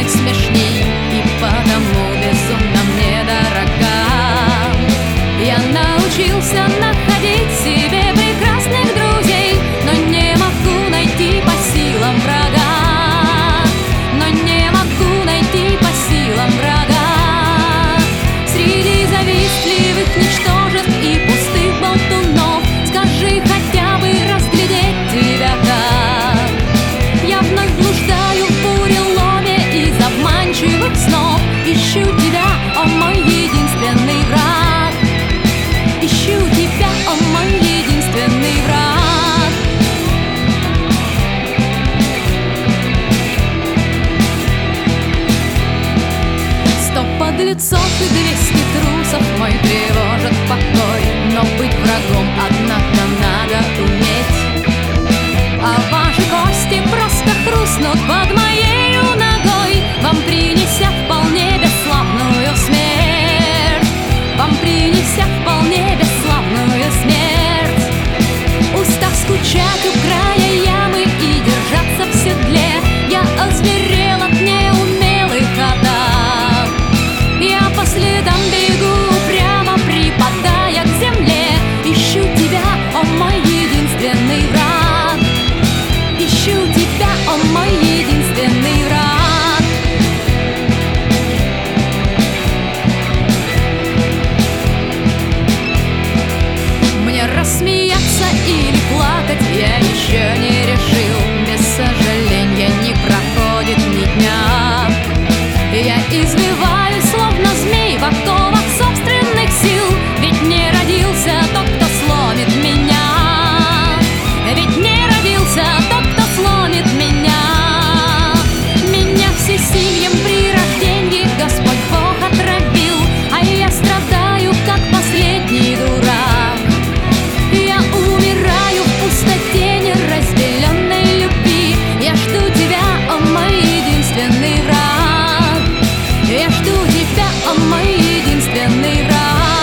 смешней и потому безумно мне дорога. Я научился находить себе прекрасных друзей, но не могу найти по силам врага. Но не могу найти по силам врага. Среди завистливых ничтожеств и пустых болтунов скажи хотя бы, разглядеть тебя как? Я вновь блуждаю в буреломе из обманчивых снов. Ищу тебя, о мой единственный враг. Ищу тебя, о мой единственный враг. Сто подлецов и 200 трусов мой тревожит покой, но быть врагом, однако, надо уметь. А ваши кости просто хрустнут под моею ногой, вам принеся вполне бесславную смерть. Вам принеся вполне бесславную смерть. Устав скучать у края ямы и держаться в седле, я озверел от неумелых атак. Я по следам бегу, прямо припадая к земле. Ищу тебя, о мой единственный враг. Ищу тебя, о мой единственный враг. Мне рассмеяться или плакать я еще не решил. Без сожаления не проходит ни дня. Я извиваюсь, словно змей, в оковах собственных сил. Ведь не родился тот, кто сломит меня. Ведь не родился тот, кто сломит меня. Меня всесильем при рождении Господь Бог отравил, а я страдаю, как последний дурак. Я умираю в пустоте неразделенной любви. Я жду тебя, о мой единственный враг. Я жду тебя, о мой единственный враг.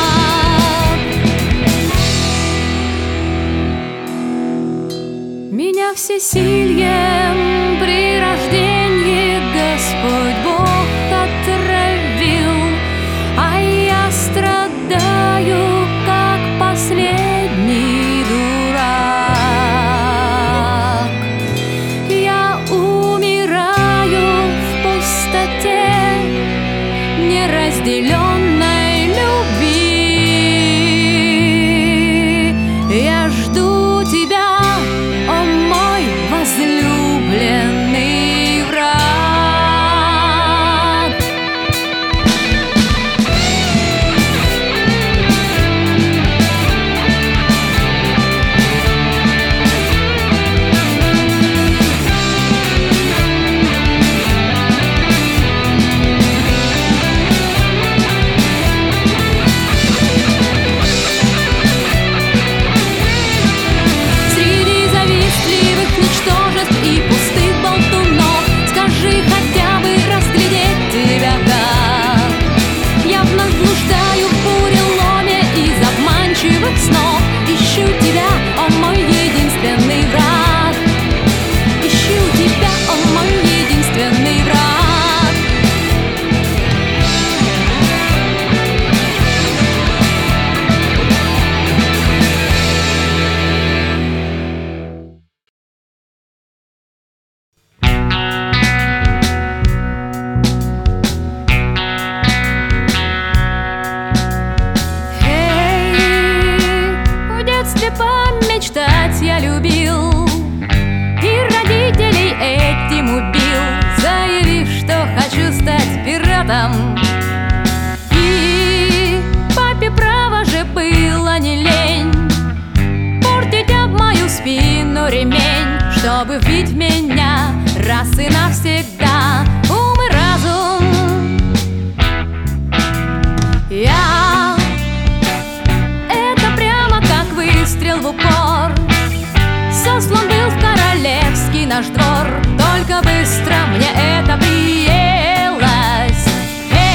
Меня всесильем при рождении Господь Бог отравил, а я страдаю, как последний дурак. Я умираю в пустоте неразделенной любви. Я жду тебя, о мой возлюбленный враг. Среди завистливых ничтожеств и пустых болтунов скажи хотя бы, разглядеть тебя как? Я вновь блуждаю в буреломе из обманчивых снов. Ищу тебя, о мой единственный враг. Ищу тебя, о мой единственный враг. В детстве помечтать я любил, и родителей этим убил, заявив, что хочу стать пиратом. И папе, право же, было не лень портить об мою спину ремень, чтобы вбить в меня раз и навсегда ум и разум. Это прямо как выстрел в упор. Сослан был в королевский наш двор, только быстро мне это приелось.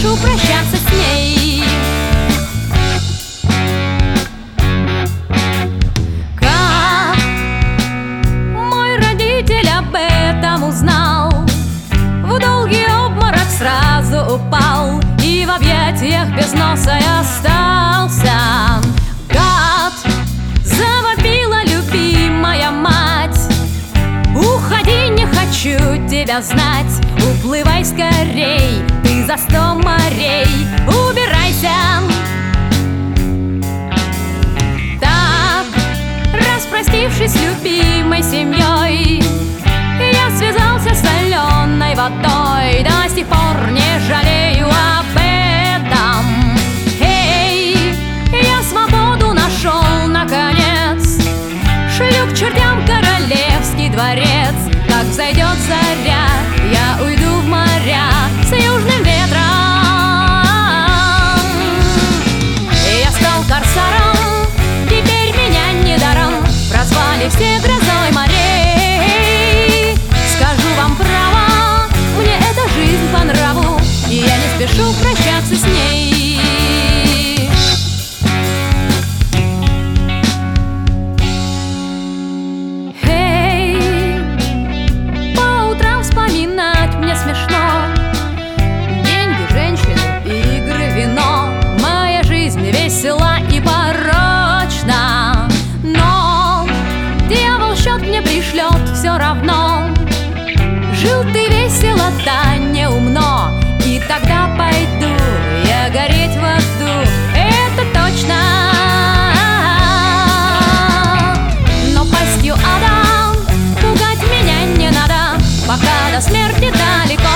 спешу прощаться с ней. Как мой родитель об этом узнал, в долгий обморок сразу упал и в объятиях без носа и остался. Гад, завопила любимая мать: уходи, не хочу тебя знать. Уплывай скорей, ты за 100 морей, убирайся. Так, распростившись с любимой семьей, я связался с соленой водой. До сих пор не жалею об этом. Эй, я свободу нашел наконец. Шлю к чертям королевский дворец. Как взойдет заря, я уйду в моря с южным ветром. Я стал корсаром, теперь меня недаром прозвали все грозой морей. Скажу вам право, мне эта жизнь по нраву, и я не спешу прощаться с ней. Смешно. Деньги, женщины, игры, вино. Моя жизнь весела и порочна. Но дьявол счет мне пришлет все равно. Жил ты весело, да не умно, и тогда пойду я гореть в аду. Это точно. Но пастью ада пугать меня не надо, пока до смерти далеко.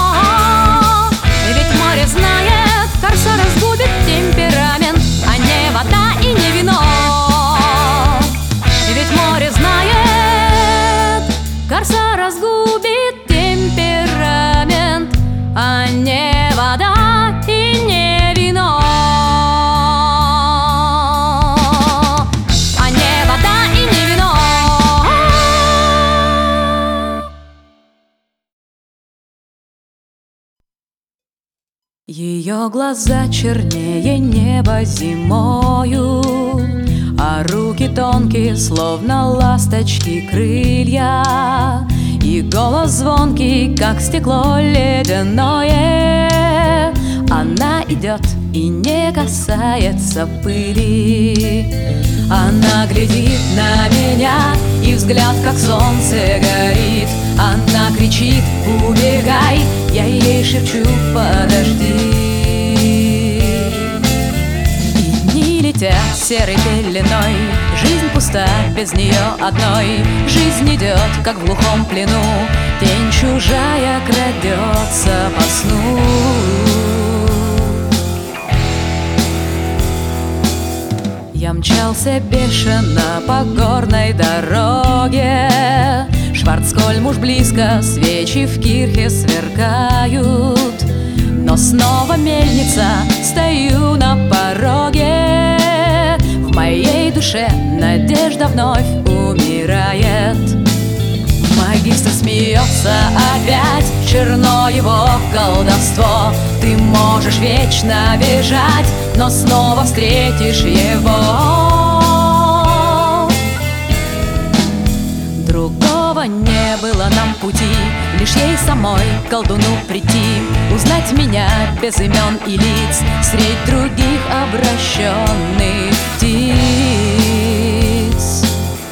Ведь море знает, корсара сгубит темперамент, а не вода и не вино. Ведь море знает, корсара сгубит темперамент, а не вода и не вино. А не вода и не вино. Ее глаза чернее неба зимою, а руки тонкие, словно ласточки крылья, и голос звонкий, как стекло ледяное. Она идет и не касается пыли. Она глядит на меня, и взгляд, как солнце, горит. Она кричит: убегай, я ей шепчу: подожди. И дни летят серой пеленой, жизнь пуста без нее одной. Жизнь идет, как в глухом плену, тень чужая крадется по сну. Я мчался бешено по горной дороге. Шварцкольм уж близко, свечи в кирхе сверкают. Но снова мельница, стою на пороге. В моей душе надежда вновь умирает. Магистр смеется опять, черно его колдовство. Ты можешь вечно бежать, но снова встретишь его. Другого не было нам пути, лишь ей самой, колдуну, прийти. Узнать меня без имен и лиц средь других обращенных птиц.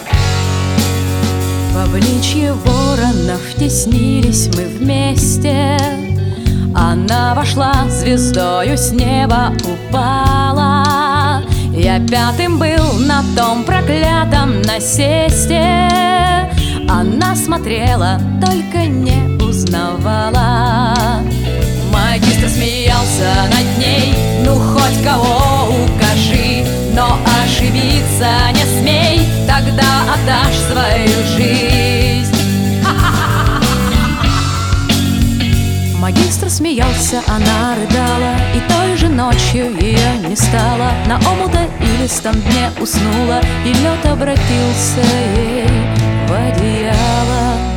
В обличье воронов теснились мы вместе. Она вошла, звездою с неба упала. Я пятым был на том проклятом насесте. Она смотрела, только не узнавала. Магистр смеялся над ней: ну хоть кого укажи, но ошибиться не смей, тогда отдашь свою жизнь. Магистр смеялся, она рыдала, и той же ночью ее не стало. На омута и листом дне уснула, и лед обратился ей в одеяло.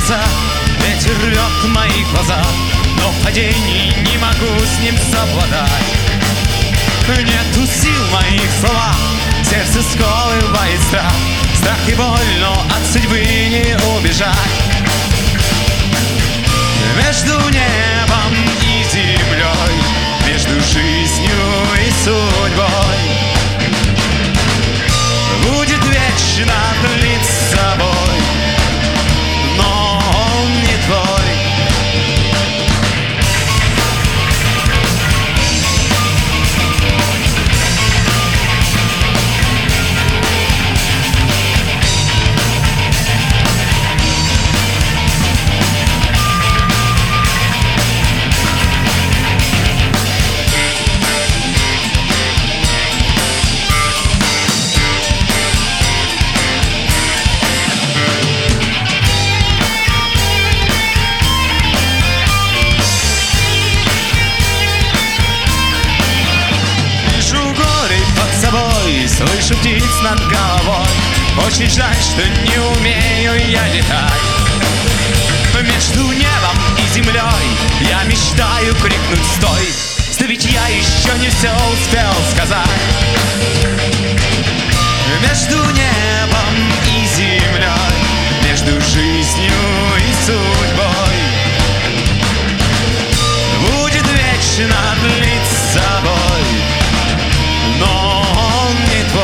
сердца. Ветер рвет мои глаза, но в падении не могу с ним совладать. Нету сил в моих словах, сердце сковывает страх. Страх и боль, но от судьбы не убежать. Между небом и землей, между жизнью и судьбой будет вечно длиться бой, но он не твой. Слышу птиц над головой, очень жаль, что не умею я летать. Между небом и землей я мечтаю крикнуть «Стой!», да ведь я еще не все успел сказать. Между небом и землей, между жизнью и судьбой будет вечно длиться бой, но он не твой.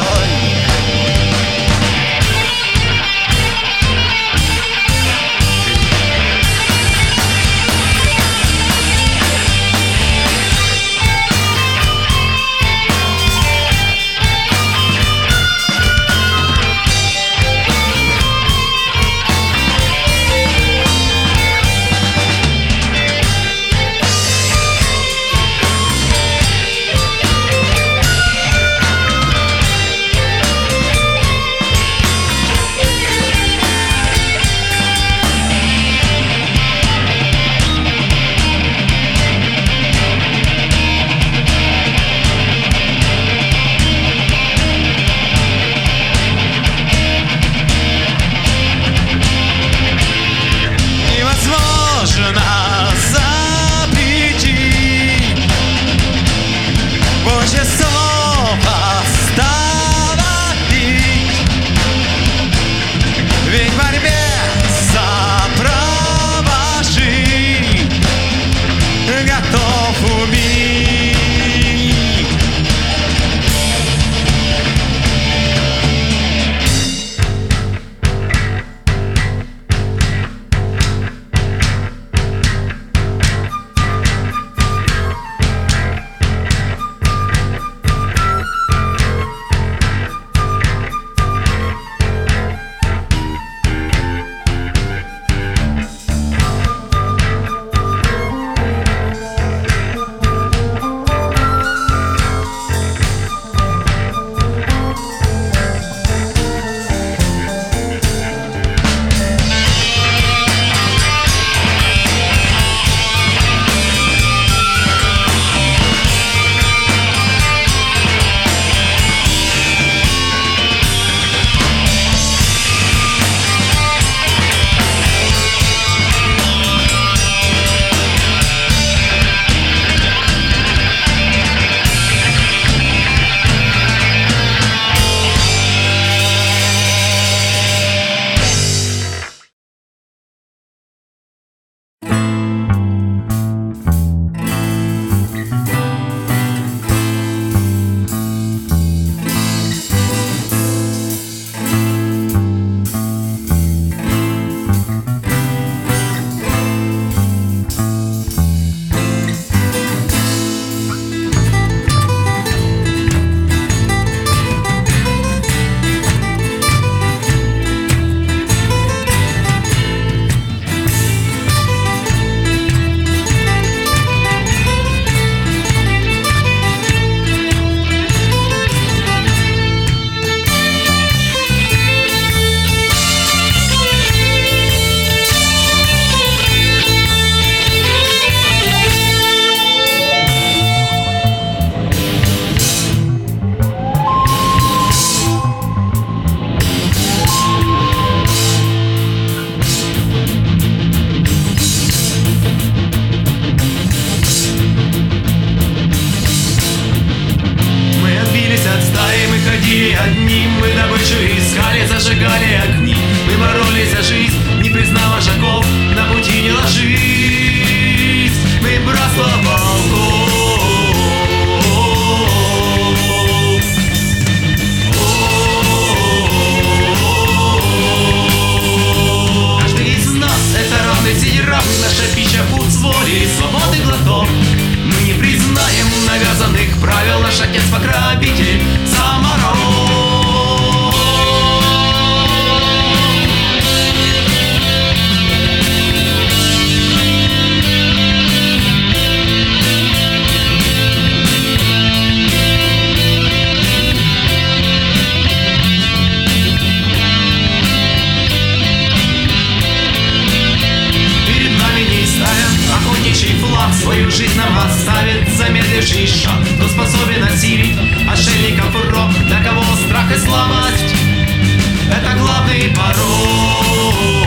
нам оставит замедливший шаг. Кто способен осилить отшельников урок, для кого страх и слабость — это главный порог.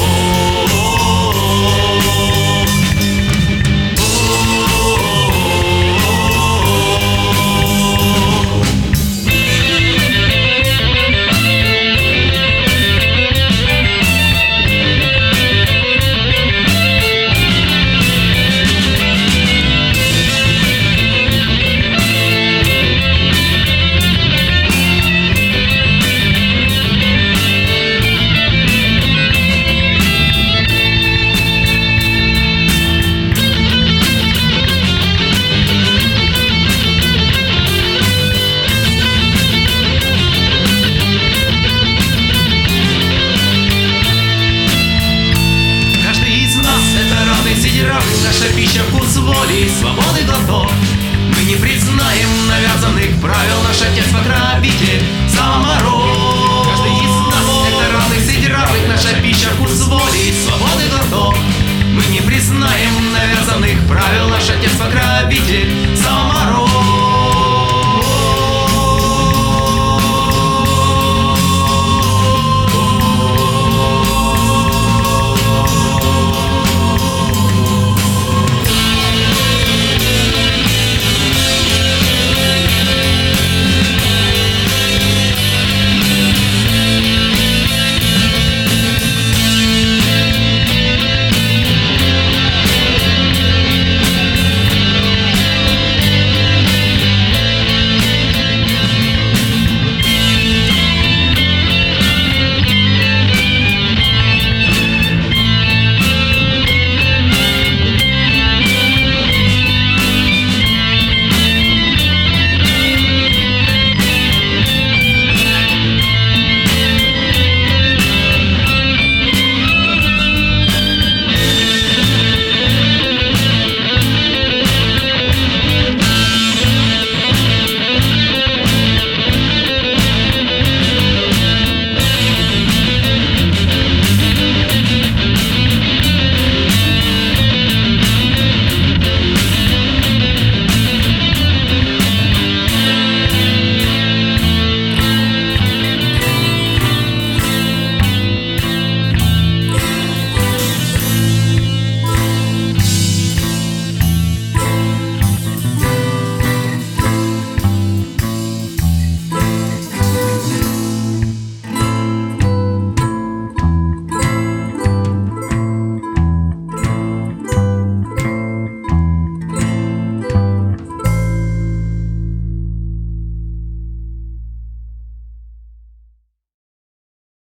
Наша пища, вкус воли, свободы глоток. Мы не признаем навязанных правил. Наш отец пограбитель, самород. Каждый из нас — это равных среди равных. Наша пища, вкус воли, свободы глоток. Мы не признаем навязанных правил. Наш отец пограбитель, самород.